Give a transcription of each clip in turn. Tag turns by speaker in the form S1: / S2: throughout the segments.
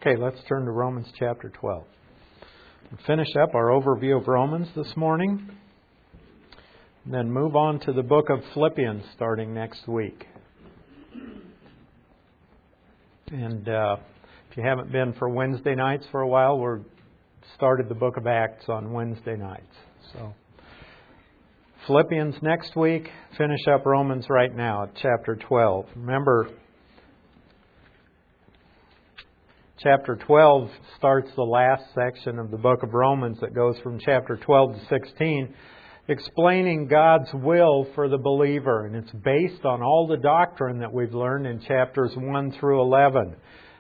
S1: Okay, let's turn to Romans chapter 12. We'll finish up our overview of Romans this morning, and then move on to the book of Philippians starting next week. And if you haven't been for Wednesday nights for a while, we're started the book of Acts on Wednesday nights. So Philippians next week, finish up Romans right now at chapter 12. Remember, chapter 12 starts the last section of the book of Romans that goes from chapter 12 to 16, explaining God's will for the believer. And it's based on all the doctrine that we've learned in chapters 1 through 11.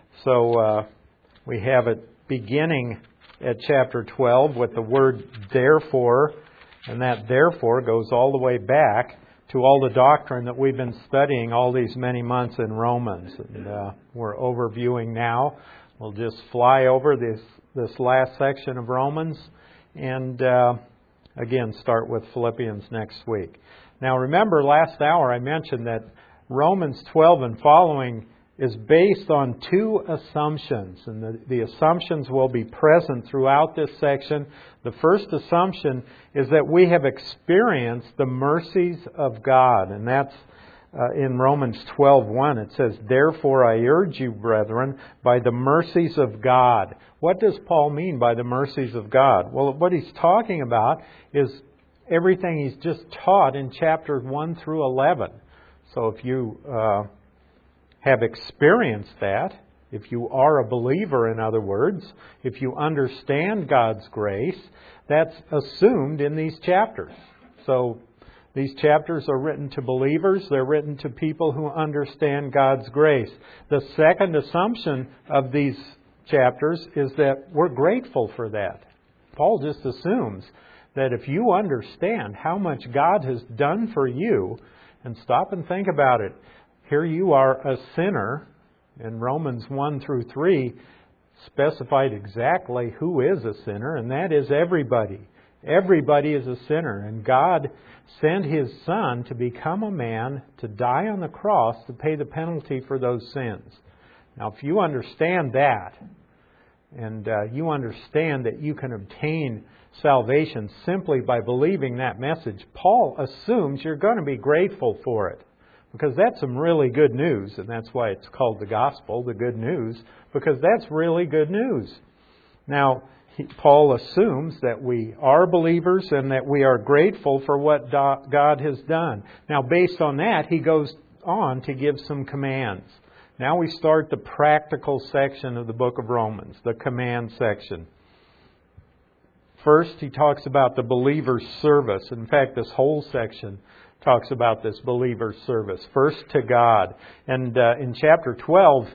S1: So we have it beginning at chapter 12 with the word therefore, and that therefore goes all the way back to all the doctrine that we've been studying all these many months in Romans. And we're overviewing now. We'll just fly over this last section of Romans and again start with Philippians next week. Now remember, last hour I mentioned that Romans 12 and following is based on two assumptions, and the assumptions will be present throughout this section. The first assumption is that we have experienced the mercies of God, and that's in Romans 12:1. It says, "Therefore I urge you, brethren, by the mercies of God." What does Paul mean by the mercies of God? Well, what he's talking about is everything he's just taught in chapters 1 through 11. So if you have experienced that, if you are a believer, in other words, if you understand God's grace, that's assumed in these chapters. So these chapters are written to believers. They're written to people who understand God's grace. The second assumption of these chapters is that we're grateful for that. Paul just assumes that if you understand how much God has done for you, and stop and think about it, here you are a sinner, and Romans 1 through 3 specified exactly who is a sinner, and that is everybody. Everybody is a sinner, and God sent His Son to become a man, to die on the cross, to pay the penalty for those sins. Now, if you understand that, and you understand that you can obtain salvation simply by believing that message, Paul assumes you're going to be grateful for it. Because that's some really good news, and that's why it's called the gospel, the good news, because that's really good news. Now, Paul assumes that we are believers and that we are grateful for what God has done. Now, based on that, he goes on to give some commands. Now we start the practical section of the book of Romans, the command section. First, he talks about the believer's service. In fact, this whole section talks about this believer's service. First to God. And in chapter 12,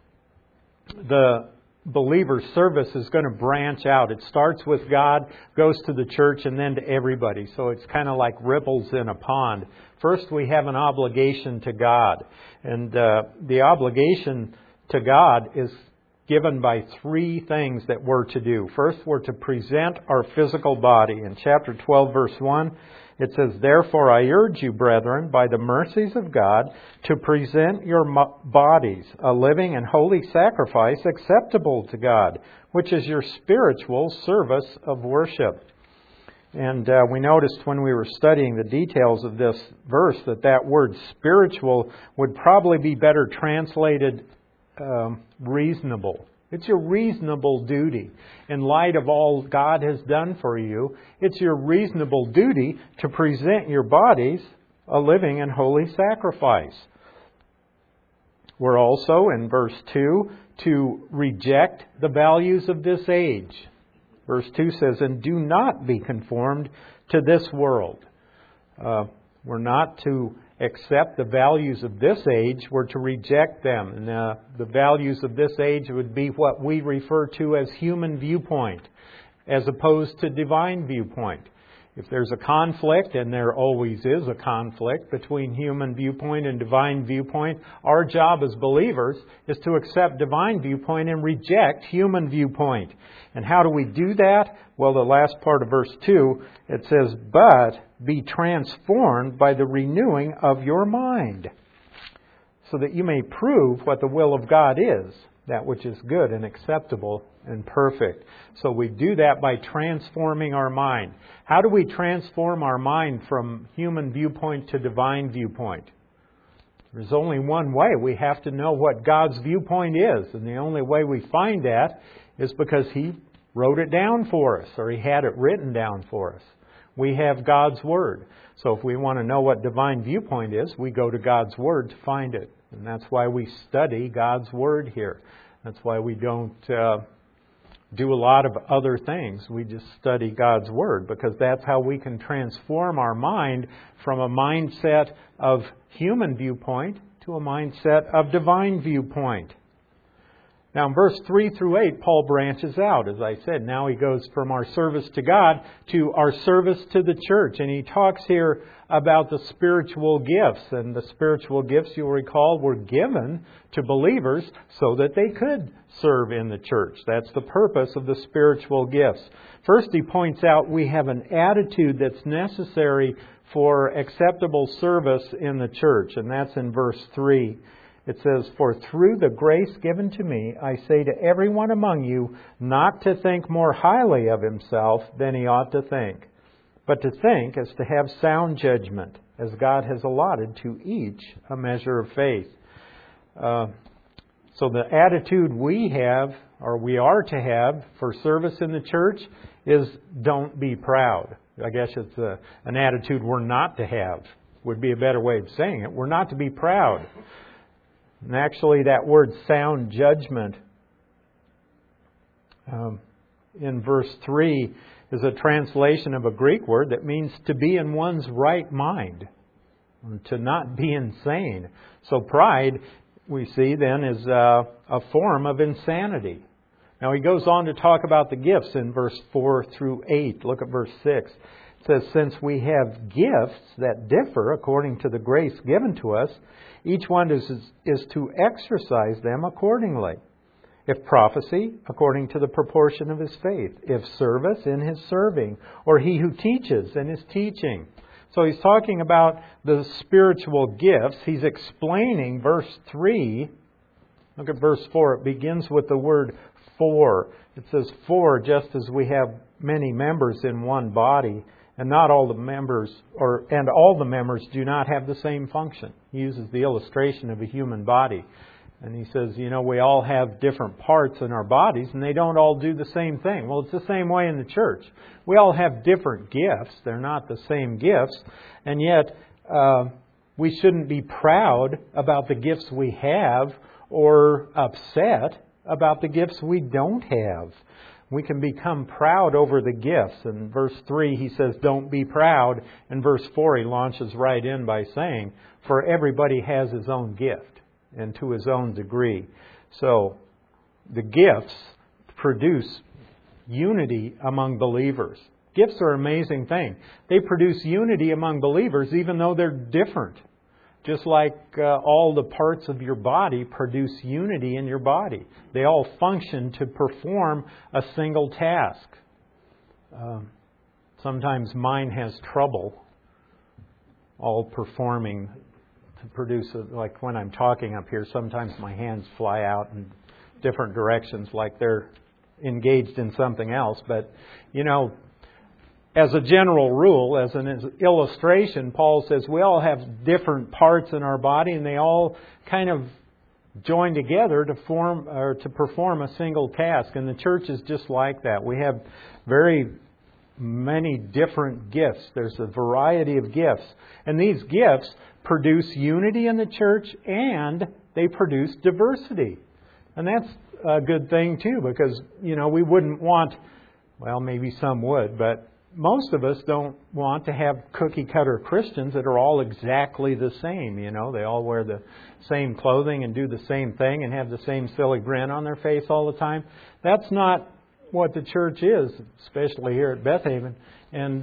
S1: the believer's service is going to branch out. It starts with God, goes to the church, and then to everybody. So it's kind of like ripples in a pond. First, we have an obligation to God. And the obligation to God is given by three things that we're to do. First, we're to present our physical body. In chapter 12, verse 1, it says, "Therefore I urge you, brethren, by the mercies of God, to present your bodies a living and holy sacrifice acceptable to God, which is your spiritual service of worship." And we noticed when we were studying the details of this verse that word spiritual would probably be better translated reasonable. It's your reasonable duty. In light of all God has done for you, it's your reasonable duty to present your bodies a living and holy sacrifice. We're also, in verse 2, to reject the values of this age. Verse 2 says, "And do not be conformed to this world." We're not to accept the values of this age, we're to reject them. And the values of this age would be what we refer to as human viewpoint, as opposed to divine viewpoint. If there's a conflict, and there always is a conflict between human viewpoint and divine viewpoint, our job as believers is to accept divine viewpoint and reject human viewpoint. And how do we do that? Well, the last part of verse 2, it says, "But be transformed by the renewing of your mind, so that you may prove what the will of God is, that which is good and acceptable and perfect. So we do that by transforming our mind. How do we transform our mind from human viewpoint to divine viewpoint? There's only one way. We have to know what God's viewpoint is. And the only way we find that is because He wrote it down for us, or He had it written down for us. We have God's Word. So if we want to know what divine viewpoint is, we go to God's Word to find it. And that's why we study God's Word here. That's why we don't do a lot of other things. We just study God's Word, because that's how we can transform our mind from a mindset of human viewpoint to a mindset of divine viewpoint. Now in verse 3 through 8, Paul branches out. As I said, now he goes from our service to God to our service to the church. And he talks here about the spiritual gifts. And the spiritual gifts, you'll recall, were given to believers so that they could serve in the church. That's the purpose of the spiritual gifts. First, he points out we have an attitude that's necessary for acceptable service in the church. And that's in verse 3. It says, "For through the grace given to me, I say to everyone among you not to think more highly of himself than he ought to think, but to think as to have sound judgment, as God has allotted to each a measure of faith." So the attitude we have, or we are to have, for service in the church is don't be proud. I guess it's an attitude we're not to have, would be a better way of saying it. We're not to be proud. And actually that word sound judgment in verse 3 is a translation of a Greek word that means to be in one's right mind, to not be insane. So pride, we see then, is a form of insanity. Now he goes on to talk about the gifts in verse 4 through 8. Look at verse 6. It says, "Since we have gifts that differ according to the grace given to us, each one is to exercise them accordingly. If prophecy, according to the proportion of his faith. If service, in his serving. Or he who teaches, in his teaching." So he's talking about the spiritual gifts. He's explaining verse 3. Look at verse 4. It begins with the word "for." It says, "For just as we have many members in one body, and not all the members, and all the members do not have the same function." He uses the illustration of a human body. And he says, we all have different parts in our bodies, and they don't all do the same thing. Well, it's the same way in the church. We all have different gifts. They're not the same gifts. And yet, we shouldn't be proud about the gifts we have or upset about the gifts we don't have. We can become proud over the gifts. In verse 3, he says, don't be proud. In verse 4, he launches right in by saying, for everybody has his own gift, and to his own degree. So, the gifts produce unity among believers. Gifts are an amazing thing. They produce unity among believers even though they're different. Just like all the parts of your body produce unity in your body. They all function to perform a single task. Sometimes mine has trouble all performing to produce, like when I'm talking up here, sometimes my hands fly out in different directions like they're engaged in something else. But, as a general rule, as an illustration, Paul says we all have different parts in our body and they all kind of join together to form or to perform a single task. And the church is just like that. We have very many different gifts. There's a variety of gifts. And these gifts produce unity in the church and they produce diversity. And that's a good thing too, because, we wouldn't want, well, maybe some would, but most of us don't want to have cookie-cutter Christians that are all exactly the same. They all wear the same clothing and do the same thing and have the same silly grin on their face all the time. That's not what the church is, especially here at Beth Haven. And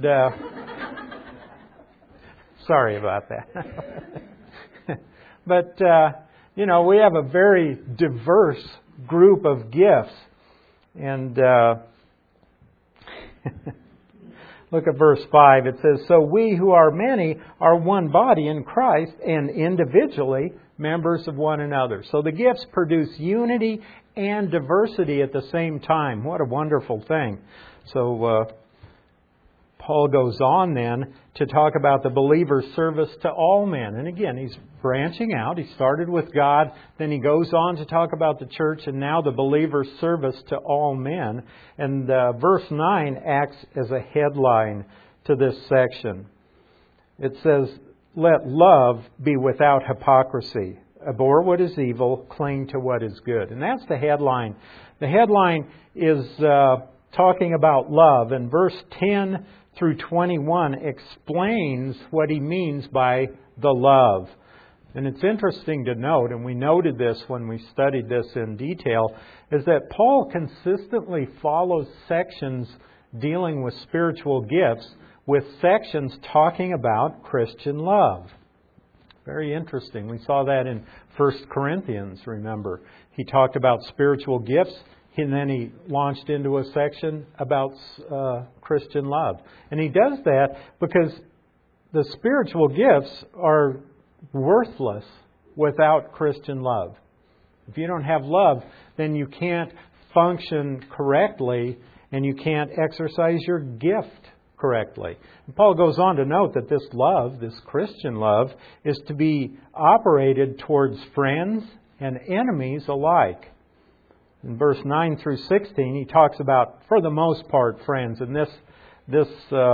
S1: sorry about that. But, we have a very diverse group of gifts. And Look at verse 5. It says, "So we who are many are one body in Christ and individually members of one another." So the gifts produce unity and diversity at the same time. What a wonderful thing. So Paul goes on then to talk about the believer's service to all men. And again, he's branching out. He started with God, then he goes on to talk about the church, and now the believer's service to all men. And verse 9 acts as a headline to this section. It says, "Let love be without hypocrisy. Abhor what is evil, cling to what is good." And that's the headline. The headline is talking about love. And verse 10 through 21 explains what he means by the love. And it's interesting to note, and we noted this when we studied this in detail, is that Paul consistently follows sections dealing with spiritual gifts with sections talking about Christian love. Very interesting. We saw that in 1 Corinthians, remember. He talked about spiritual gifts, and then he launched into a section about Christian love. And he does that because the spiritual gifts are worthless without Christian love. If you don't have love, then you can't function correctly and you can't exercise your gift correctly. And Paul goes on to note that this love, this Christian love, is to be operated towards friends and enemies alike. In verse 9 through 16, he talks about, for the most part, friends. And this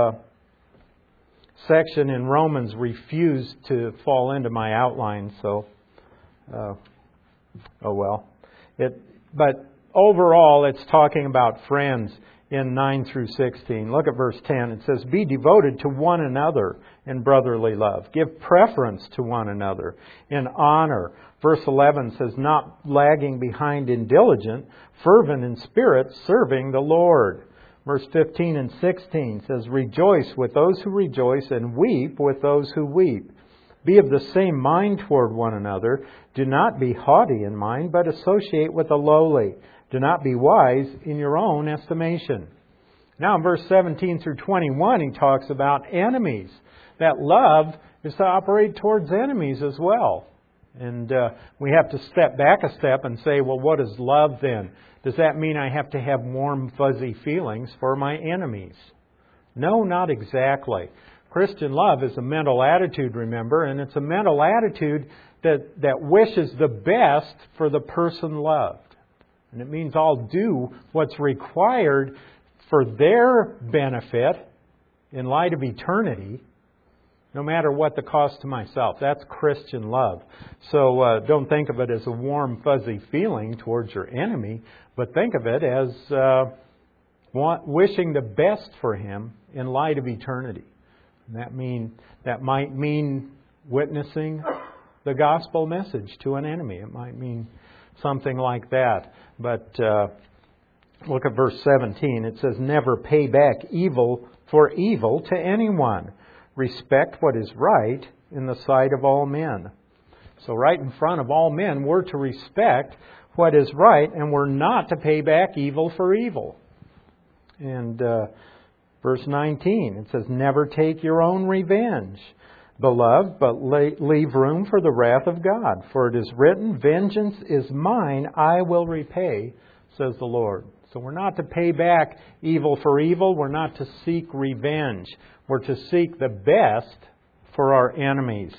S1: section in Romans refused to fall into my outline, so oh well. But overall, it's talking about friends in 9 through 16. Look at verse 10. It says, "Be devoted to one another in brotherly love. Give preference to one another in honor." Verse 11 says, "Not lagging behind in diligent, fervent in spirit, serving the Lord." Verse 15 and 16 says, "Rejoice with those who rejoice and weep with those who weep. Be of the same mind toward one another. Do not be haughty in mind, but associate with the lowly. Do not be wise in your own estimation." Now in verse 17 through 21, he talks about enemies. That love is to operate towards enemies as well. And we have to step back a step and say, well, what is love then? Does that mean I have to have warm, fuzzy feelings for my enemies? No, not exactly. Christian love is a mental attitude, remember, and it's a mental attitude that wishes the best for the person loved. And it means I'll do what's required for their benefit in light of eternity, no matter what the cost to myself. That's Christian love. So don't think of it as a warm, fuzzy feeling towards your enemy, but think of it as wishing the best for him in light of eternity. And that might mean witnessing the gospel message to an enemy. It might mean something like that. But look at verse 17. It says, "Never pay back evil for evil to anyone. Respect what is right in the sight of all men." So right in front of all men, we're to respect what is right, and we're not to pay back evil for evil. And verse 19, it says, "Never take your own revenge, beloved, but leave room for the wrath of God. For it is written, 'Vengeance is mine, I will repay,' says the Lord." So we're not to pay back evil for evil. We're not to seek revenge. We're to seek the best for our enemies.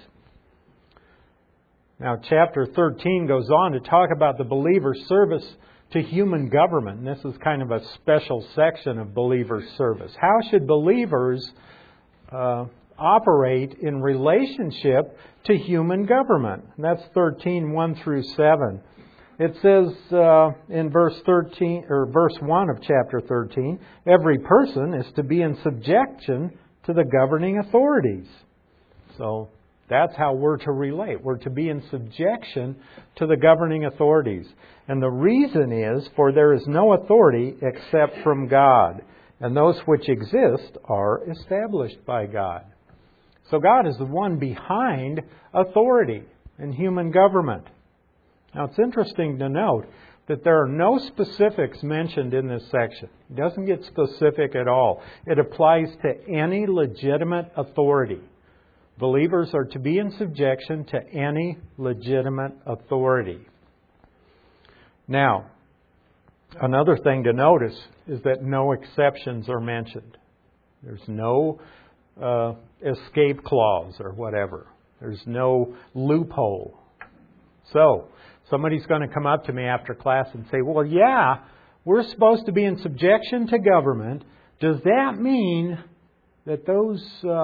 S1: Now, chapter 13 goes on to talk about the believer's service to human government. And this is kind of a special section of believer's service. How should believers operate in relationship to human government? And that's 13, 1 through 7. It says in verse 1 of chapter 13, "Every person is to be in subjection to the governing authorities." So that's how we're to relate. We're to be in subjection to the governing authorities. And the reason is, for there is no authority except from God, and those which exist are established by God. So God is the one behind authority in human government. Now it's interesting to note, that there are no specifics mentioned in this section. It doesn't get specific at all. It applies to any legitimate authority. Believers are to be in subjection to any legitimate authority. Now, another thing to notice is that no exceptions are mentioned. There's no escape clause or whatever. There's no loophole. So, somebody's going to come up to me after class and say, well, yeah, we're supposed to be in subjection to government. Does that mean that those,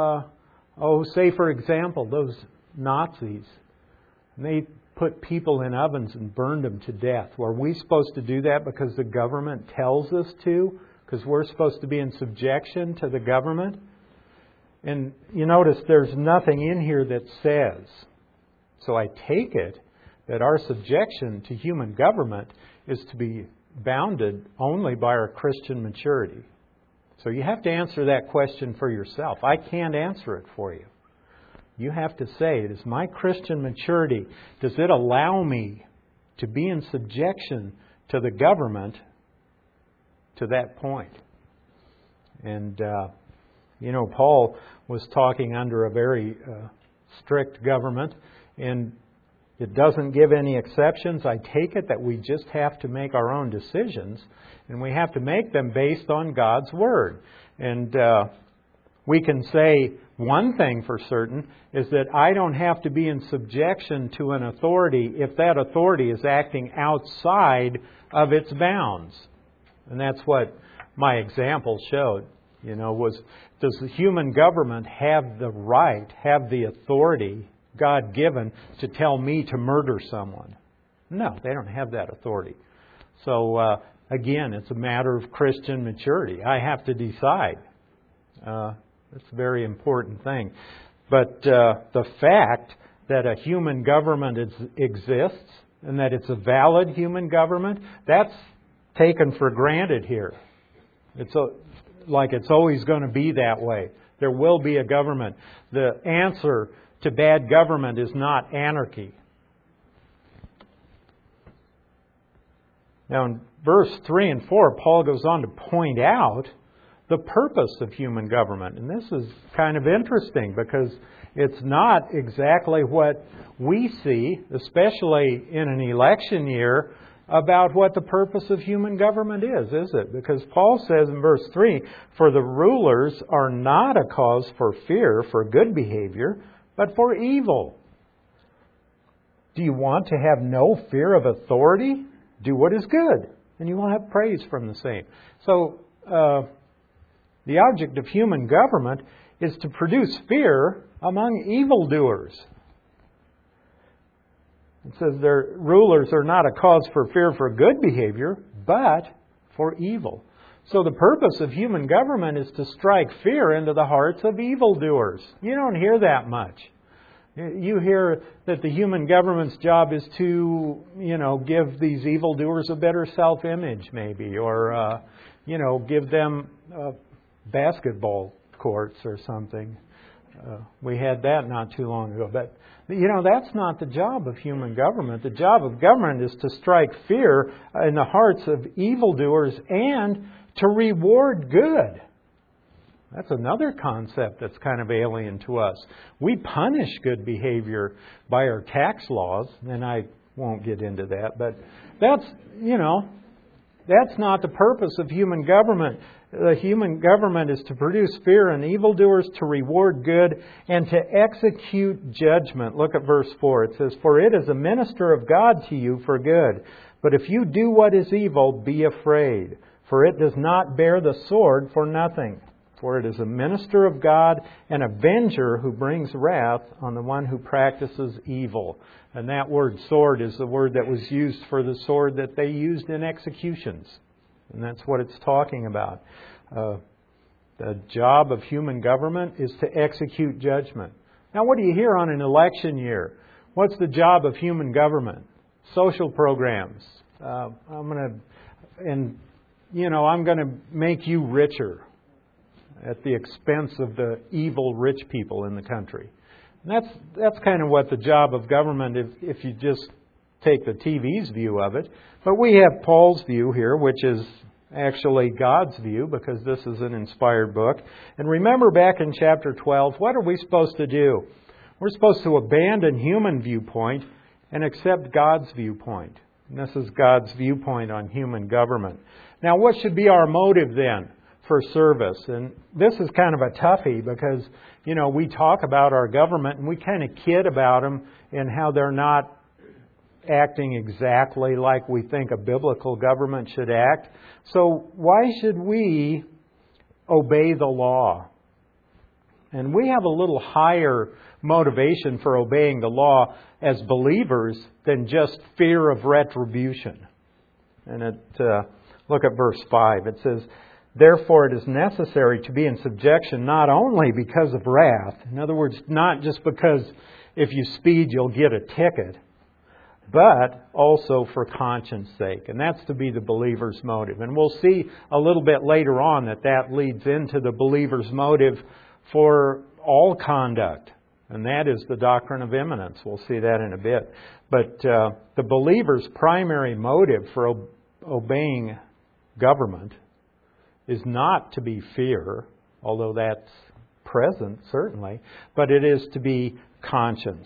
S1: say for example, those Nazis, they put people in ovens and burned them to death. Were we supposed to do that because the government tells us to? Because we're supposed to be in subjection to the government? And you notice there's nothing in here that says. So I take it that our subjection to human government is to be bounded only by our Christian maturity. So you have to answer that question for yourself. I can't answer it for you. You have to say, does my Christian maturity, does it allow me to be in subjection to the government to that point? And, Paul was talking under a very strict government, and it doesn't give any exceptions. I take it that we just have to make our own decisions, and we have to make them based on God's Word. And we can say one thing for certain is that I don't have to be in subjection to an authority if that authority is acting outside of its bounds. And that's what my example showed. Was does the human government have the right, have the authority God-given to tell me to murder someone? No, they don't have that authority. So, again, it's a matter of Christian maturity. I have to decide. That's a very important thing. But the fact that a human government exists and that it's a valid human government, that's taken for granted here. It's like it's always going to be that way. There will be a government. The answer to bad government is not anarchy. Now in verse 3 and 4, Paul goes on to point out the purpose of human government. And this is kind of interesting because it's not exactly what we see, especially in an election year, about what the purpose of human government is it? Because Paul says in verse 3, for the rulers are not a cause for fear for good behavior, but for evil. Do you want to have no fear of authority? Do what is good, and you will have praise from the same. So, the object of human government is to produce fear among evildoers. It says their rulers are not a cause for fear for good behavior, but for evil. So the purpose of human government is to strike fear into the hearts of evildoers. You don't hear that much. You hear that the human government's job is to, give these evildoers a better self-image maybe, or, give them basketball courts or something. We had that not too long ago. But, that's not the job of human government. The job of government is to strike fear in the hearts of evildoers and to reward good. That's another concept that's kind of alien to us. We punish good behavior by our tax laws, and I won't get into that, but that's not the purpose of human government. The human government is to produce fear in evildoers, to reward good, and to execute judgment. Look at verse 4. It says, for it is a minister of God to you for good. But if you do what is evil, be afraid, for it does not bear the sword for nothing. For it is a minister of God, an avenger who brings wrath on the one who practices evil. And that word sword is the word that was used for the sword that they used in executions. And that's what it's talking about. The job of human government is to execute judgment. Now, what do you hear on an election year? What's the job of human government? Social programs. I'm going to make you richer at the expense of the evil rich people in the country. And that's kind of what the job of government, if you just take the TV's view of it. But we have Paul's view here, which is actually God's view, because this is an inspired book. And remember back in chapter 12, what are we supposed to do? We're supposed to abandon human viewpoint and accept God's viewpoint. And this is God's viewpoint on human government. Now, what should be our motive then for service? And this is kind of a toughie because, we talk about our government and we kind of kid about them and how they're not acting exactly like we think a biblical government should act. So why should we obey the law? And we have a little higher motivation for obeying the law as believers than just fear of retribution. And look at verse 5. It says, "Therefore it is necessary to be in subjection not only because of wrath," in other words, not just because if you speed you'll get a ticket, but also for conscience sake. And that's to be the believer's motive. And we'll see a little bit later on that leads into the believer's motive for all conduct. And that is the doctrine of imminence. We'll see that in a bit. But the believer's primary motive for obeying government is not to be fear, although that's present, certainly, but it is to be conscience.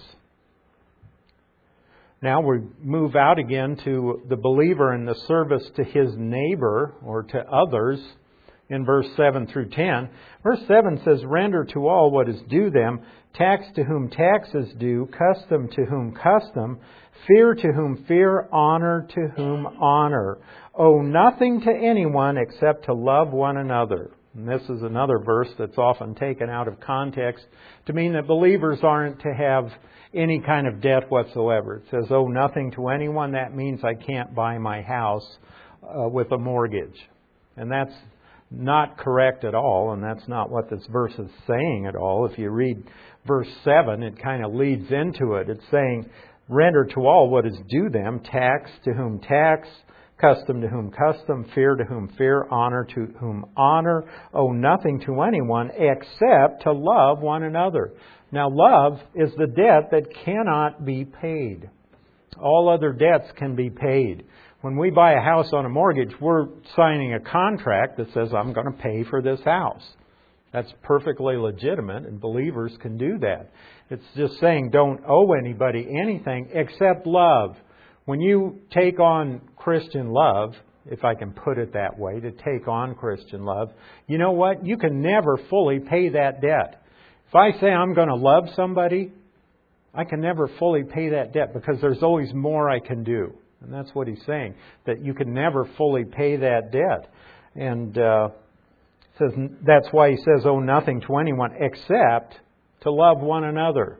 S1: Now we move out again to the believer in the service to his neighbor or to others in verse 7 through 10. Verse 7 says, "Render to all what is due them, tax to whom tax is due, custom to whom custom, fear to whom fear, honor to whom honor. Owe nothing to anyone except to love one another." And this is another verse that's often taken out of context to mean that believers aren't to have any kind of debt whatsoever. It says, owe nothing to anyone. That means I can't buy my house with a mortgage. And that's not correct at all, and that's not what this verse is saying at all. If you read verse 7, it kind of leads into it. It's saying, render to all what is due them, tax to whom tax, custom to whom custom, fear to whom fear, honor to whom honor, owe nothing to anyone except to love one another. Now, love is the debt that cannot be paid. All other debts can be paid. When we buy a house on a mortgage, we're signing a contract that says, I'm going to pay for this house. That's perfectly legitimate, and believers can do that. It's just saying don't owe anybody anything except love. When you take on Christian love, if I can put it that way, to take on Christian love, you know what? You can never fully pay that debt. If I say I'm going to love somebody, I can never fully pay that debt because there's always more I can do. And that's what he's saying, that you can never fully pay that debt. And says that's why he says, owe nothing to anyone except to love one another.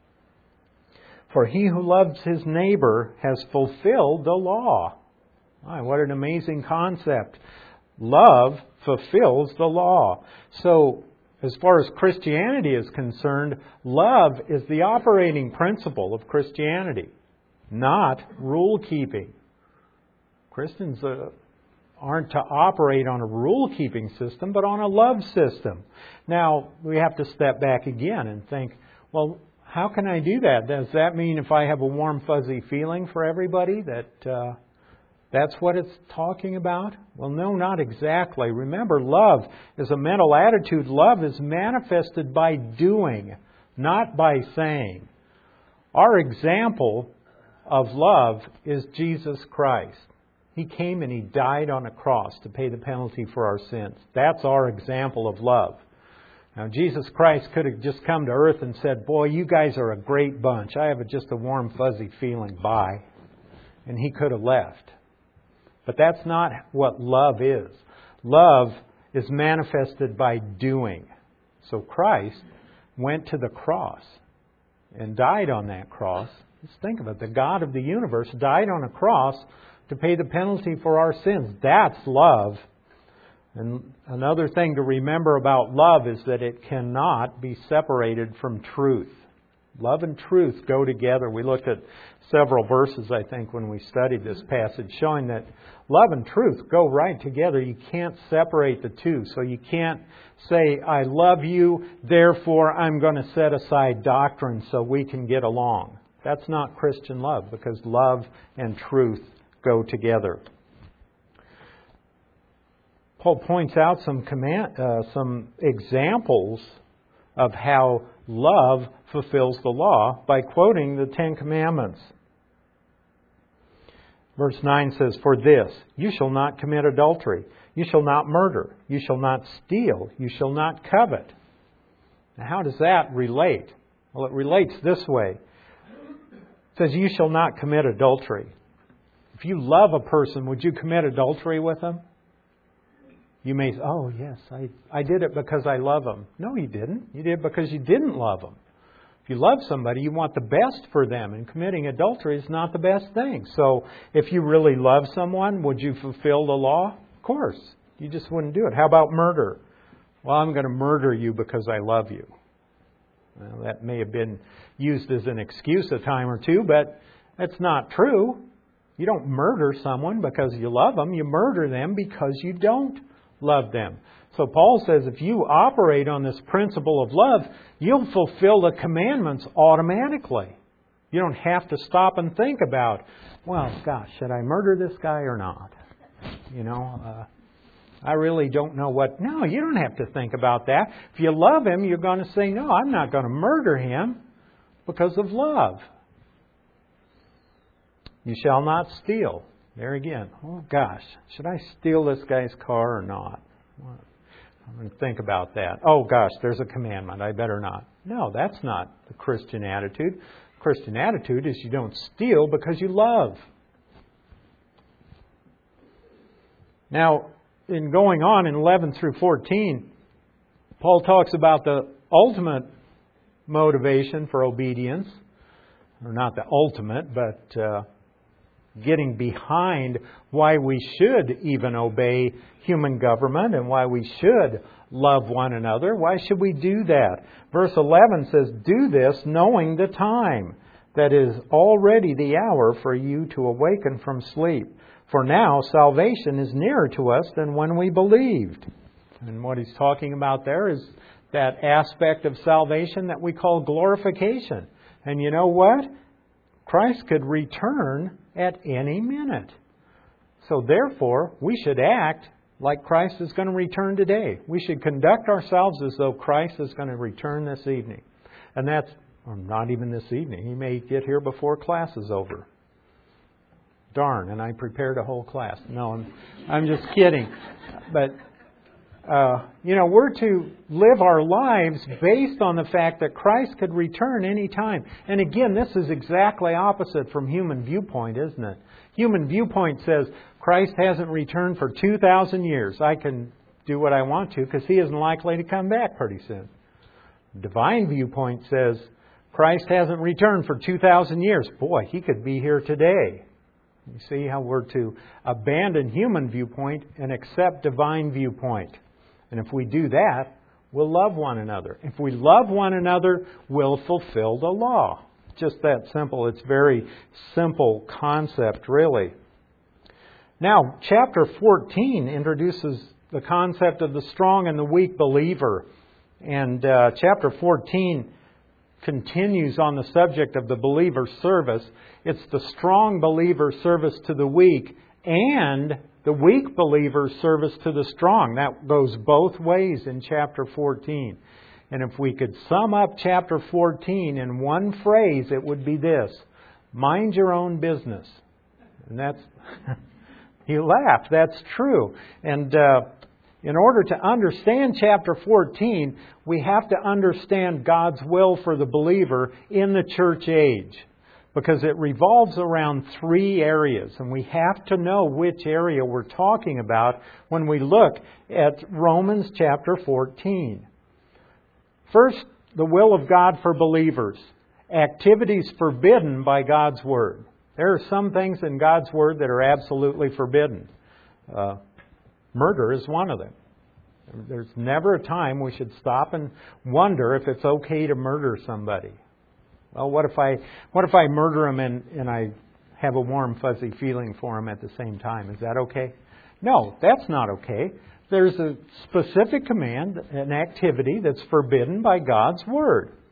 S1: For he who loves his neighbor has fulfilled the law. My, what an amazing concept. Love fulfills the law. So, as far as Christianity is concerned, love is the operating principle of Christianity, not rule-keeping. Christians aren't to operate on a rule-keeping system, but on a love system. Now, we have to step back again and think, well, how can I do that? Does that mean if I have a warm, fuzzy feeling for everybody that that's what it's talking about? Well, no, not exactly. Remember, love is a mental attitude. Love is manifested by doing, not by saying. Our example of love is Jesus Christ. He came and He died on a cross to pay the penalty for our sins. That's our example of love. Now, Jesus Christ could have just come to earth and said, boy, you guys are a great bunch. I have just a warm, fuzzy feeling. Bye. And He could have left. But that's not what love is. Love is manifested by doing. So Christ went to the cross and died on that cross. Just think of it. The God of the universe died on a cross to pay the penalty for our sins. That's love. And another thing to remember about love is that it cannot be separated from truth. Love and truth go together. We looked at several verses, I think, when we studied this passage, showing that love and truth go right together. You can't separate the two. So you can't say, I love you, therefore I'm going to set aside doctrine so we can get along. That's not Christian love, because love and truth go together. Paul points out some examples of how love fulfills the law by quoting the Ten Commandments. Verse 9 says, "For this, you shall not commit adultery. You shall not murder. You shall not steal. You shall not covet." Now, how does that relate? Well, it relates this way. It says, "You shall not commit adultery." If you love a person, would you commit adultery with them? You may say, "Oh, yes, I did it because I love them." No, you didn't. You did it because you didn't love them. If you love somebody, you want the best for them, and committing adultery is not the best thing. So if you really love someone, would you fulfill the law? Of course. You just wouldn't do it. How about murder? Well, I'm going to murder you because I love you. Well, that may have been used as an excuse a time or two, but that's not true. You don't murder someone because you love them. You murder them because you don't love them. So Paul says if you operate on this principle of love, you'll fulfill the commandments automatically. You don't have to stop and think about, well, gosh, should I murder this guy or not? I really don't know what. No, you don't have to think about that. If you love him, you're going to say, no, I'm not going to murder him because of love. You shall not steal. There again. Oh, gosh, should I steal this guy's car or not? I'm going to think about that. Oh, gosh, there's a commandment. I better not. No, that's not the Christian attitude. The Christian attitude is you don't steal because you love. Now, in going on in 11 through 14, Paul talks about the ultimate motivation for obedience. Or not the ultimate, but getting behind why we should even obey human government and why we should love one another. Why should we do that? Verse 11 says, "Do this knowing the time, that is already the hour for you to awaken from sleep. For now salvation is nearer to us than when we believed." And what he's talking about there is that aspect of salvation that we call glorification. And you know what? Christ could return at any minute. So therefore, we should act like Christ is going to return today. We should conduct ourselves as though Christ is going to return this evening. And that's, or not even this evening. He may get here before class is over. Darn, and I prepared a whole class. No, I'm just kidding. But, we're to live our lives based on the fact that Christ could return any time. And again, this is exactly opposite from human viewpoint, isn't it? Human viewpoint says Christ hasn't returned for 2,000 years. I can do what I want to because He isn't likely to come back pretty soon. Divine viewpoint says Christ hasn't returned for 2,000 years. Boy, He could be here today. You see how we're to abandon human viewpoint and accept divine viewpoint. And if we do that, we'll love one another. If we love one another, we'll fulfill the law. Just that simple. It's a very simple concept, really. Now, chapter 14 introduces the concept of the strong and the weak believer. And chapter 14 continues on the subject of the believer's service. It's the strong believer's service to the weak and the weak believer's service to the strong. That goes both ways in chapter 14. And if we could sum up chapter 14 in one phrase, it would be this: mind your own business. And that's, you laugh, that's true. And in order to understand chapter 14, we have to understand God's will for the believer in the church age. Because it revolves around three areas. And we have to know which area we're talking about when we look at Romans chapter 14. First, the will of God for believers. Activities forbidden by God's Word. There are some things in God's Word that are absolutely forbidden. Murder is one of them. There's never a time we should stop and wonder if it's okay to murder somebody. Well, what if I murder him and I have a warm, fuzzy feeling for him at the same time? Is that okay? No, that's not okay. There's a specific command, an activity that's forbidden by God's Word.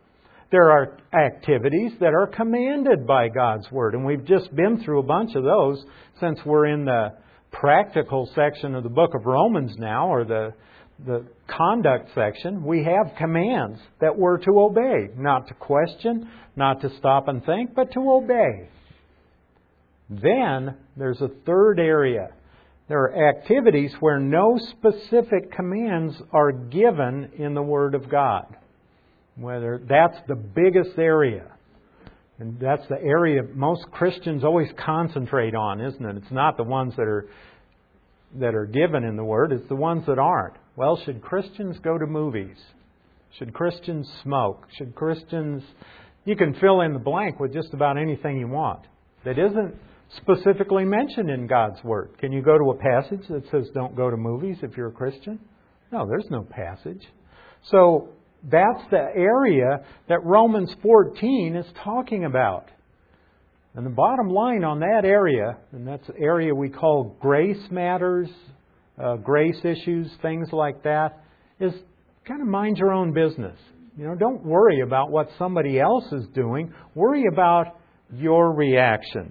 S1: There are activities that are commanded by God's Word. And we've just been through a bunch of those since we're in the practical section of the book of Romans now, or the conduct section. We have commands that we're to obey. Not to question, not to stop and think, but to obey. Then there's a third area. There are activities where no specific commands are given in the Word of God. Whether that's the biggest area. And that's the area most Christians always concentrate on, isn't it? It's not the ones that are given in the Word, it's the ones that aren't. Well, should Christians go to movies? Should Christians smoke? Should Christians... You can fill in the blank with just about anything you want that isn't specifically mentioned in God's Word. Can you go to a passage that says don't go to movies if you're a Christian? No, there's no passage. So that's the area that Romans 14 is talking about. And the bottom line on that area, and that's the area we call grace matters, grace issues, things like that, is kind of mind your own business. Don't worry about what somebody else is doing. Worry about your reaction.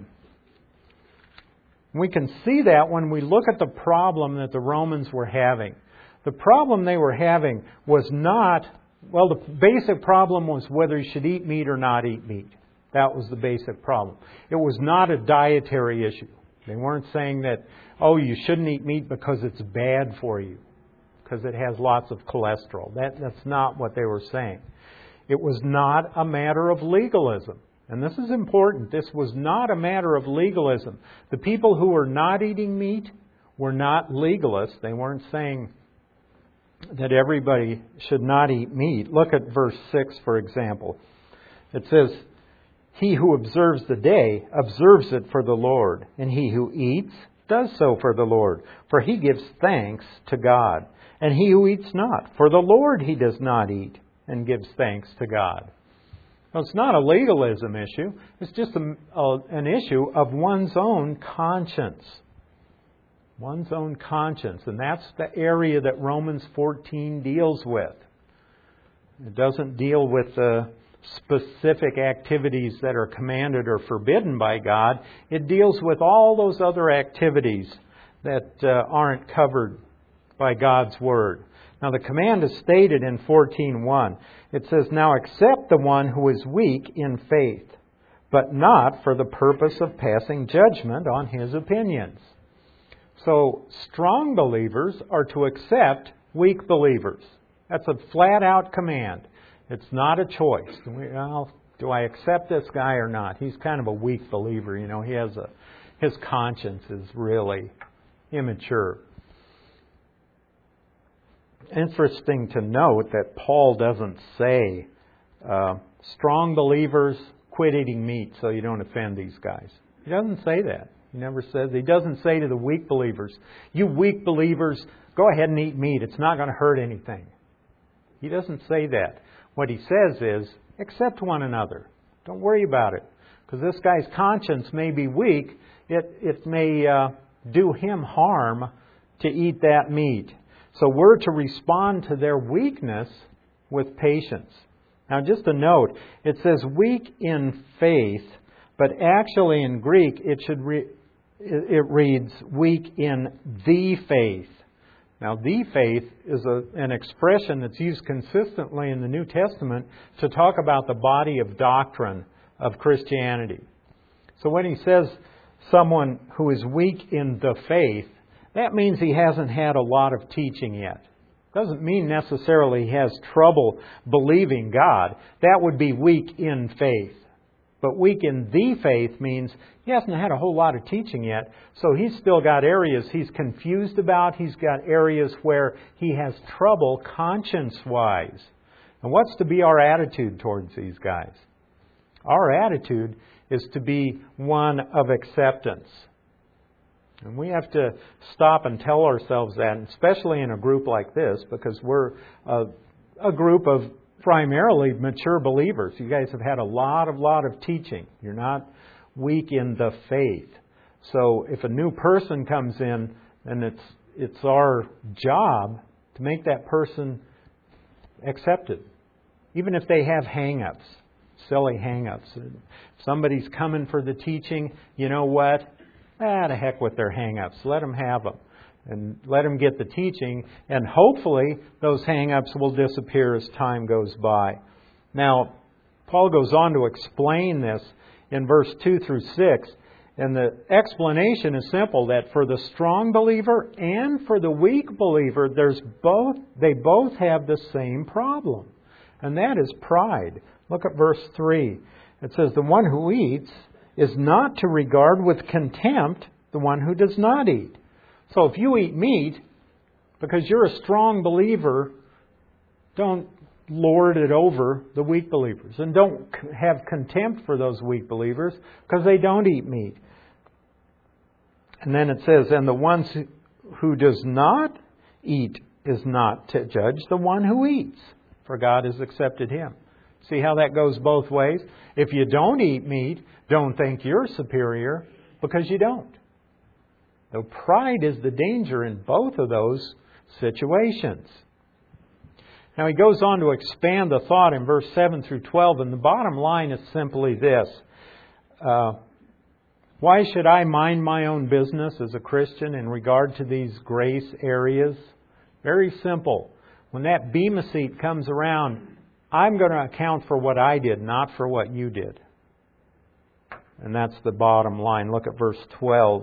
S1: We can see that when we look at the problem that the Romans were having. The problem they were having was not, the basic problem was whether you should eat meat or not eat meat. That was the basic problem. It was not a dietary issue. They weren't saying that, you shouldn't eat meat because it's bad for you, because it has lots of cholesterol. That's not what they were saying. It was not a matter of legalism. And this is important. This was not a matter of legalism. The people who were not eating meat were not legalists. They weren't saying that everybody should not eat meat. Look at verse 6, for example. It says, "He who observes the day observes it for the Lord, and he who eats does so for the Lord, for he gives thanks to God. And he who eats not, for the Lord he does not eat, and gives thanks to God." Well, it's not a legalism issue. It's just an issue of one's own conscience. One's own conscience. And that's the area that Romans 14 deals with. It doesn't deal with the specific activities that are commanded or forbidden by God. It deals with all those other activities that aren't covered by God's Word. Now the command is stated in 14:1. It says, "Now accept the one who is weak in faith, but not for the purpose of passing judgment on his opinions." So strong believers are to accept weak believers. That's a flat-out command. It's not a choice. Do I accept this guy or not? He's kind of a weak believer. His conscience is really immature. Interesting to note that Paul doesn't say, strong believers, quit eating meat so you don't offend these guys. He doesn't say that. He never says. He doesn't say to the weak believers, you weak believers, go ahead and eat meat. It's not going to hurt anything. He doesn't say that. What he says is, accept one another. Don't worry about it. Because this guy's conscience may be weak. It may do him harm to eat that meat. So we're to respond to their weakness with patience. Now just a note, it says weak in faith, but actually in Greek it reads weak in the faith. Now the faith is an expression that's used consistently in the New Testament to talk about the body of doctrine of Christianity. So when he says someone who is weak in the faith, that means he hasn't had a lot of teaching yet. Doesn't mean necessarily he has trouble believing God. That would be weak in faith. But weak in the faith means he hasn't had a whole lot of teaching yet, so he's still got areas he's confused about. He's got areas where he has trouble conscience-wise. And what's to be our attitude towards these guys? Our attitude is to be one of acceptance. And we have to stop and tell ourselves that, especially in a group like this, because we're a group of primarily mature believers. You guys have had a lot of teaching. You're not weak in the faith. So if a new person comes in, then it's our job to make that person accepted, even if they have hang-ups. silly hang-ups. If somebody's coming for the teaching, you know what? To heck with their hang-ups. Let them have them. And let them get the teaching. And hopefully those hang-ups will disappear as time goes by. Now, Paul goes on to explain this in verse 2 through 6. And the explanation is simple, that for the strong believer and for the weak believer, they both have the same problem. And that is pride. Look at verse 3. It says, the one who eats is not to regard with contempt the one who does not eat. So if you eat meat, because you're a strong believer, don't lord it over the weak believers. And don't have contempt for those weak believers because they don't eat meat. And then it says, and the one who does not eat is not to judge the one who eats, for God has accepted him. See how that goes both ways? If you don't eat meat, don't think you're superior, because you don't. So pride is the danger in both of those situations. Now he goes on to expand the thought in verse 7 through 12, and the bottom line is simply this. Why should I mind my own business as a Christian in regard to these grace areas? Very simple. When that Bema seat comes around, I'm going to account for what I did, not for what you did. And that's the bottom line. Look at verse 12.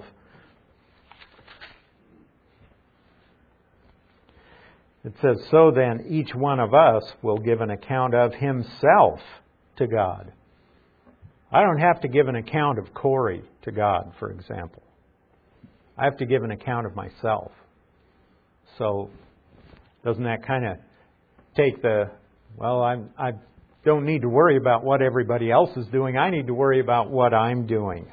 S1: It says, so then each one of us will give an account of himself to God. I don't have to give an account of Corey to God, for example. I have to give an account of myself. So doesn't that kind of take I don't need to worry about what everybody else is doing. I need to worry about what I'm doing.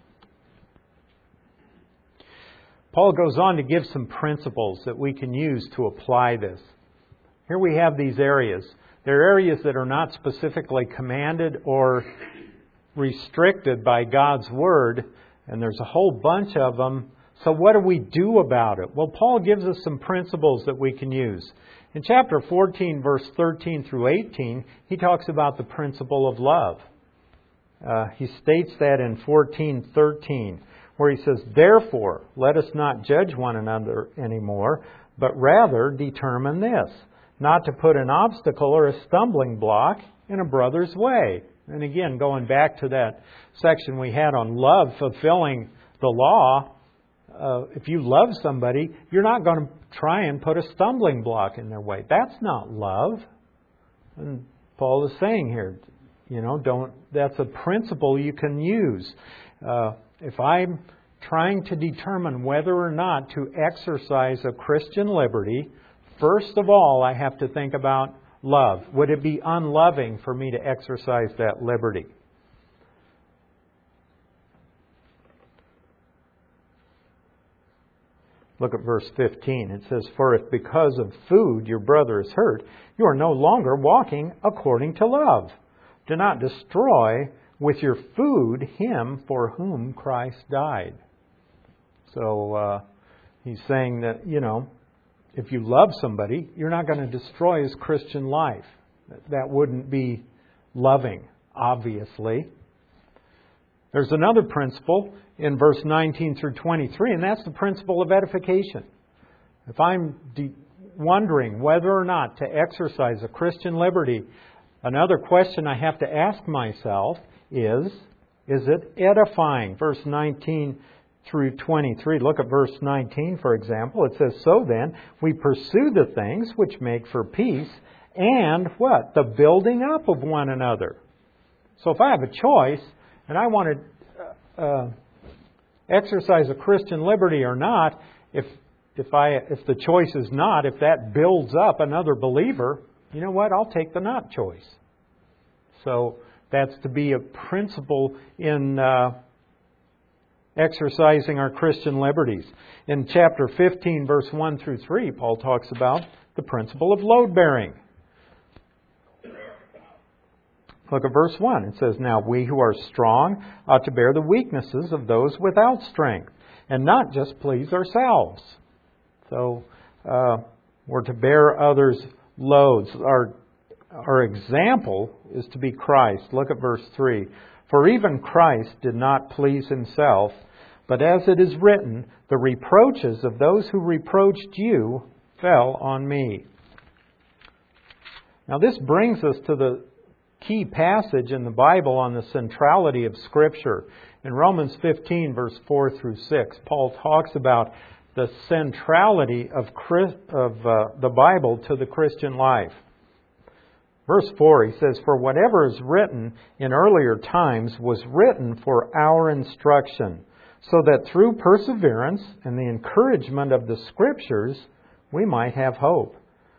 S1: Paul goes on to give some principles that we can use to apply this. Here we have these areas. There are areas that are not specifically commanded or restricted by God's Word, and there's a whole bunch of them. So what do we do about it? Well, Paul gives us some principles that we can use. In chapter 14, verse 13 through 18, he talks about the principle of love. He states that in 14:13, where he says, therefore, let us not judge one another anymore, but rather determine this, not to put an obstacle or a stumbling block in a brother's way. And again, going back to that section we had on love fulfilling the law, if you love somebody, you're not going to try and put a stumbling block in their way. That's not love. And Paul is saying here, that's a principle you can use. If I'm trying to determine whether or not to exercise a Christian liberty, first of all, I have to think about love. Would it be unloving for me to exercise that liberty? Look at verse 15. It says, for if because of food your brother is hurt, you are no longer walking according to love. Do not destroy with your food him for whom Christ died. So he's saying that, if you love somebody, you're not going to destroy his Christian life. That wouldn't be loving, obviously. There's another principle in verse 19 through 23, and that's the principle of edification. If I'm wondering whether or not to exercise a Christian liberty, another question I have to ask myself is it edifying? Verse 19 through 23. Look at verse 19, for example. It says, so then, we pursue the things which make for peace and what? The building up of one another. So if I have a choice and I want to exercise a Christian liberty or not, if the choice is not, if that builds up another believer, you know what? I'll take the not choice. So that's to be a principle in exercising our Christian liberties. In chapter 15, verse 1 through 3, Paul talks about the principle of load bearing. Look at verse 1. It says, now we who are strong ought to bear the weaknesses of those without strength, and not just please ourselves. So we're to bear others' loads. our example is to be Christ. Look at verse 3. For even Christ did not please himself, but as it is written, the reproaches of those who reproached you fell on me. Now this brings us to the key passage in the Bible on the centrality of Scripture. In Romans 15, verse 4 through 6, Paul talks about the centrality of the Bible to the Christian life. Verse 4, he says, For whatever is written in earlier times was written for our instruction, so that through perseverance and the encouragement of the Scriptures we might have hope.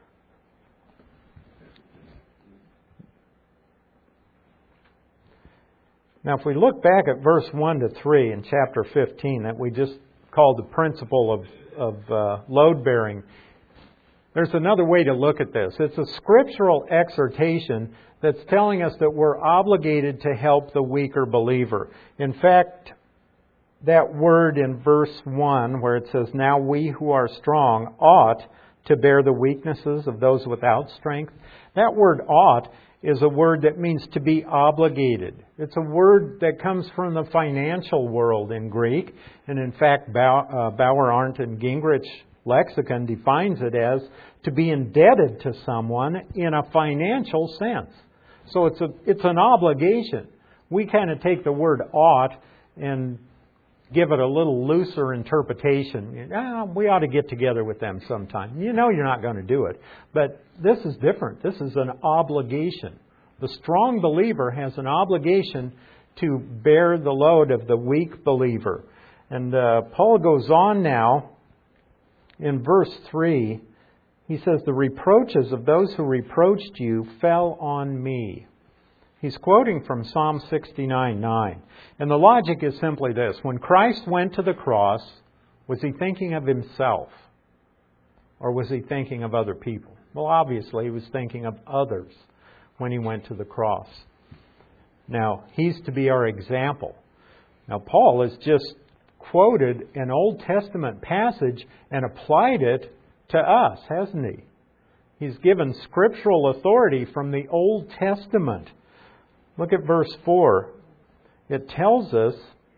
S1: Now, if we look back at verse 1 to 3 in chapter 15, that we just called the principle of load bearing, there's another way to look at this. It's a scriptural exhortation that's telling us that we're obligated to help the weaker believer. In fact, that word in verse 1 where it says, Now we who are strong ought to bear the weaknesses of those without strength, that word ought is a word that means to be obligated. It's a word that comes from the financial world in Greek. And in fact, Bauer, Arndt, and Gingrich lexicon defines it as to be indebted to someone in a financial sense. So it's an obligation. We kind of take the word ought and give it a little looser interpretation. We ought to get together with them sometime. You know you're not going to do it. But this is different. This is an obligation. The strong believer has an obligation to bear the load of the weak believer. And Paul goes on now in verse 3. He says, The reproaches of those who reproached you fell on me. He's quoting from Psalm 69:9. And the logic is simply this. When Christ went to the cross, was he thinking of himself? Or was he thinking of other people? Well, obviously, he was thinking of others when he went to the cross. Now, he's to be our example. Now, Paul has just quoted an Old Testament passage and applied it to us, hasn't he? He's given scriptural authority from the Old Testament. Look at verse 4. It tells us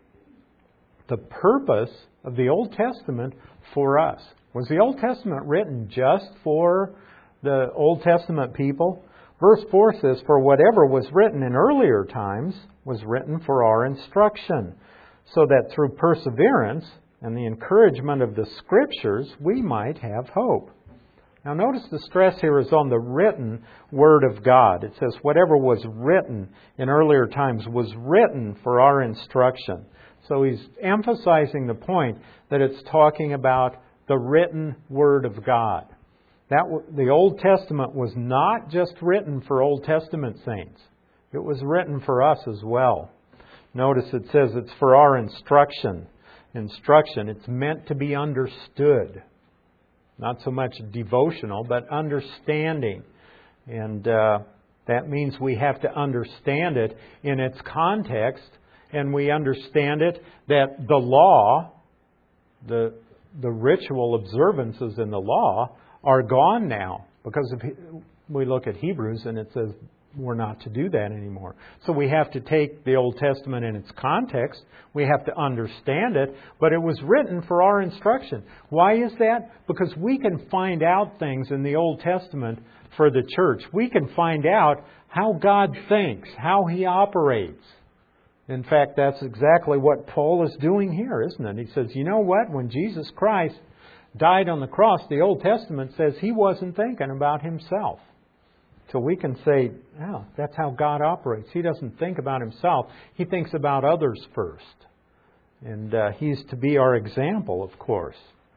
S1: the purpose of the Old Testament for us. Was the Old Testament written just for the Old Testament people? Verse 4 says, For whatever was written in earlier times was written for our instruction, so that through perseverance and the encouragement of the Scriptures we might have hope. Now notice the stress here is on the written Word of God. It says whatever was written in earlier times was written for our instruction. So he's emphasizing the point that it's talking about the written Word of God. The Old Testament was not just written for Old Testament saints. It was written for us as well. Notice it says it's for our instruction. Instruction, it's meant to be understood. Not so much devotional, but understanding. And that means we have to understand it in its context. And we understand it that the law, the ritual observances in the law, are gone now. Because we look at Hebrews and it says we're not to do that anymore. So we have to take the Old Testament in its context. We have to understand it. But it was written for our instruction. Why is that? Because we can find out things in the Old Testament for the church. We can find out how God thinks, how He operates. In fact, that's exactly what Paul is doing here, isn't it? He says, you know what? When Jesus Christ died on the cross, the Old Testament says He wasn't thinking about Himself. So we can say, oh, that's how God operates. He doesn't think about Himself. He thinks about others first. And He's to be our example, of course.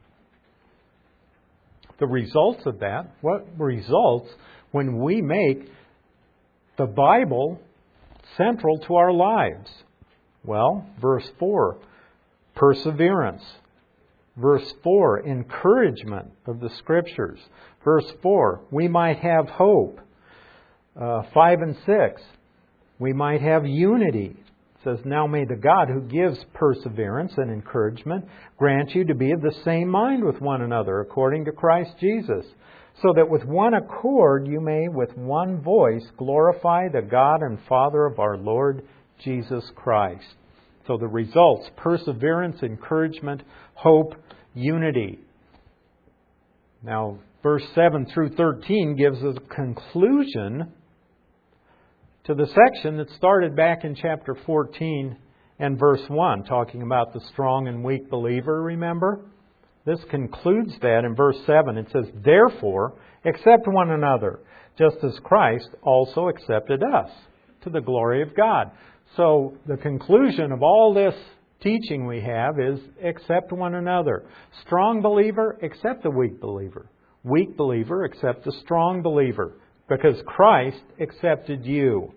S1: The results of that, what results when we make the Bible central to our lives? Well, verse 4, perseverance. Verse 4, encouragement of the Scriptures. Verse 4, we might have hope. 5 and 6, we might have unity. It says, now may the God who gives perseverance and encouragement grant you to be of the same mind with one another according to Christ Jesus, so that with one accord you may with one voice glorify the God and Father of our Lord Jesus Christ. So the results: perseverance, encouragement, hope, unity. Now, verse 7 through 13 gives us a conclusion to the section that started back in chapter 14 and verse 1, talking about the strong and weak believer, remember? This concludes that in verse 7. It says, therefore, accept one another, just as Christ also accepted us, to the glory of God. So the conclusion of all this teaching we have is accept one another. Strong believer, accept the weak believer. Weak believer, accept the strong believer, because Christ accepted you.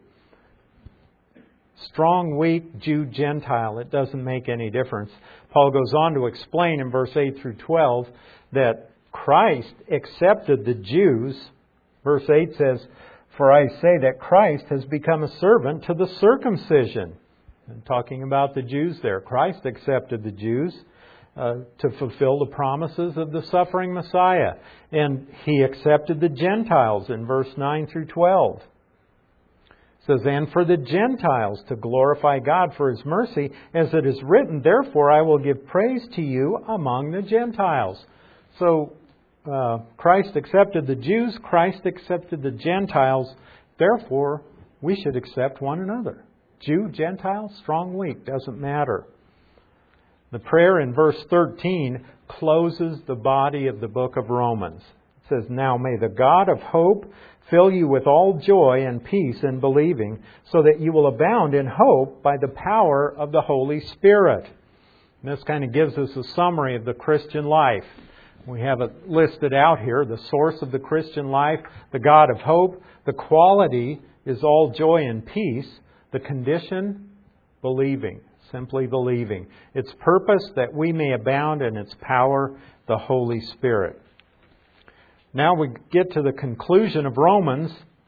S1: Strong, weak, Jew, Gentile, it doesn't make any difference. Paul goes on to explain in verse 8 through 12 that Christ accepted the Jews. Verse 8 says, for I say that Christ has become a servant to the circumcision. And talking about the Jews there, Christ accepted the Jews to fulfill the promises of the suffering Messiah. And He accepted the Gentiles in verse 9 through 12. It says, and for the Gentiles to glorify God for His mercy, as it is written, therefore I will give praise to you among the Gentiles. So Christ accepted the Jews, Christ accepted the Gentiles, therefore we should accept one another. Jew, Gentile, strong, weak, doesn't matter. The prayer in verse 13 closes the body of the book of Romans. It says, now may the God of hope fill you with all joy and peace in believing, so that you will abound in hope by the power of the Holy Spirit. And this kind of gives us a summary of the Christian life. We have it listed out here, the source of the Christian life, the God of hope. The quality is all joy and peace. The condition, believing, simply believing. Its purpose, that we may abound in its power, the Holy Spirit. Now we get to the conclusion of Romans.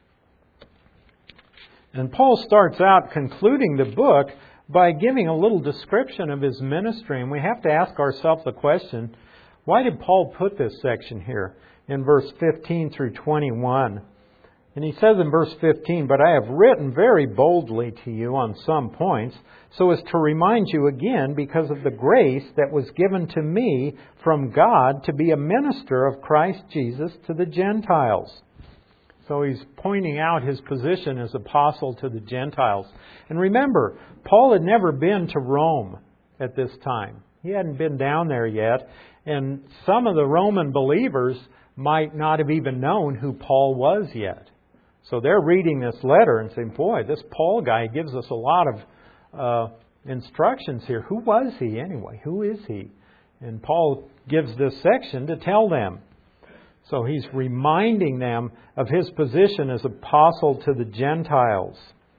S1: And Paul starts out concluding the book by giving a little description of his ministry. And we have to ask ourselves the question, why did Paul put this section here in verse 15 through 21? And he says in verse 15, but I have written very boldly to you on some points, so as to remind you again, because of the grace that was given to me from God to be a minister of Christ Jesus to the Gentiles. So he's pointing out his position as apostle to the Gentiles. And remember, Paul had never been to Rome at this time. He hadn't been down there yet. And some of the Roman believers might not have even known who Paul was yet. So they're reading this letter and saying, boy, this Paul guy gives us a lot of instructions here. Who was he anyway? Who is he? And Paul gives this section to tell them. So he's reminding them of his position as apostle to the Gentiles.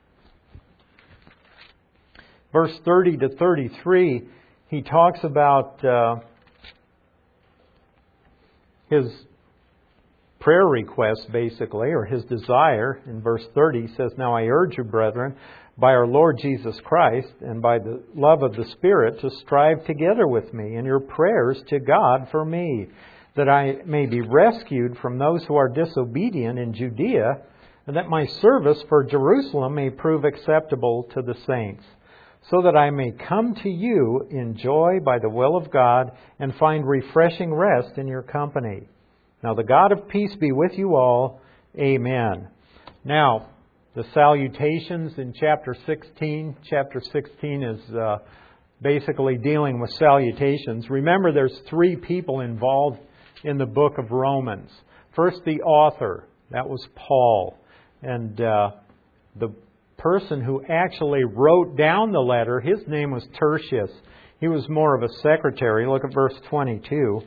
S1: Verse 30 to 33, he talks about his prayer request, basically, or his desire. In verse 30, he says, now I urge you, brethren, by our Lord Jesus Christ and by the love of the Spirit, to strive together with me in your prayers to God for me, that I may be rescued from those who are disobedient in Judea, and that my service for Jerusalem may prove acceptable to the saints, so that I may come to you in joy by the will of God and find refreshing rest in your company. Now the God of peace be with you all. Amen. Now, the salutations in chapter 16. Chapter 16 is basically dealing with salutations. Remember, there's three people involved in the book of Romans. First, the author. That was Paul. And the person who actually wrote down the letter, his name was Tertius. He was more of a secretary. Look at verse 22.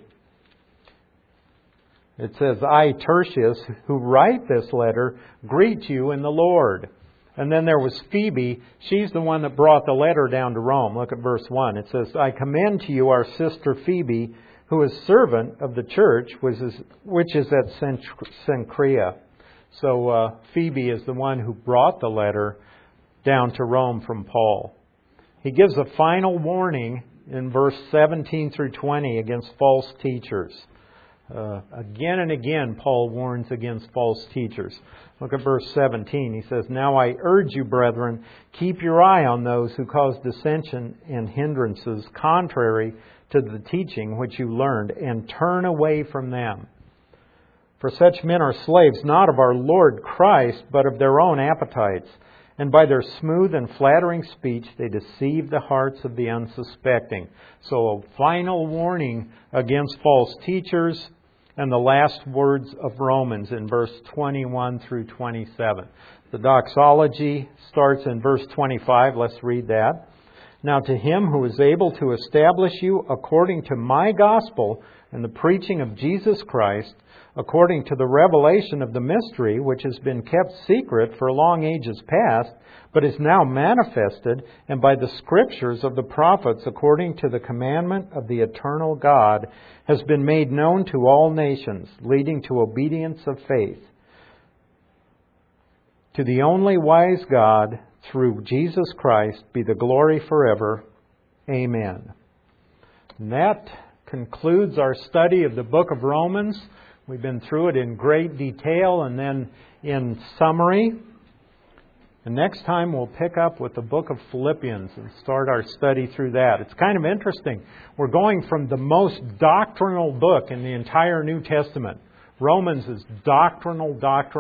S1: It says, I, Tertius, who write this letter, greet you in the Lord. And then there was Phoebe. She's the one that brought the letter down to Rome. Look at verse 1. It says, I commend to you our sister Phoebe, who is servant of the church, which is at Cenchrea. So Phoebe is the one who brought the letter down to Rome from Paul. he gives a final warning in verse 17 through 20 against false teachers. Again and again, Paul warns against false teachers. Look at verse 17. He says, "Now I urge you, brethren, keep your eye on those who cause dissension and hindrances contrary to the teaching which you learned, and turn away from them. For such men are slaves not of our Lord Christ, but of their own appetites. And by their smooth and flattering speech, they deceive the hearts of the unsuspecting." So a final warning against false teachers, and the last words of Romans in verse 21 through 27. The doxology starts in verse 25. Let's read that. "Now to Him who is able to establish you according to my gospel and the preaching of Jesus Christ, according to the revelation of the mystery which has been kept secret for long ages past, but is now manifested, and by the Scriptures of the prophets, according to the commandment of the eternal God, has been made known to all nations, leading to obedience of faith. To the only wise God, through Jesus Christ, be the glory forever. Amen." And that concludes our study of the book of Romans. We've been through it in great detail and then in summary. And next time we'll pick up with the book of Philippians and start our study through that. It's kind of interesting. We're going from the most doctrinal book in the entire New Testament. Romans is doctrinal,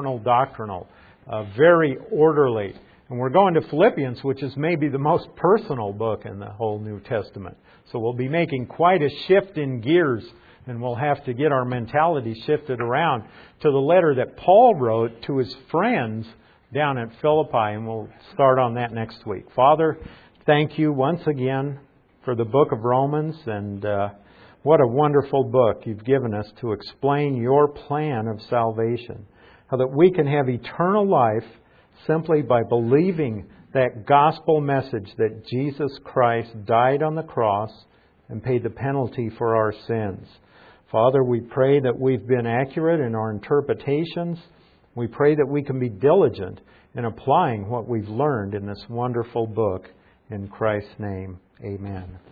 S1: very orderly. And we're going to Philippians, which is maybe the most personal book in the whole New Testament. So we'll be making quite a shift in gears, and we'll have to get our mentality shifted around to the letter that Paul wrote to his friends down at Philippi, and we'll start on that next week. Father, thank you once again for the book of Romans, and what a wonderful book you've given us to explain your plan of salvation, how that we can have eternal life simply by believing that gospel message that Jesus Christ died on the cross and paid the penalty for our sins. Father, we pray that we've been accurate in our interpretations. We pray that we can be diligent in applying what we've learned in this wonderful book. In Christ's name, amen.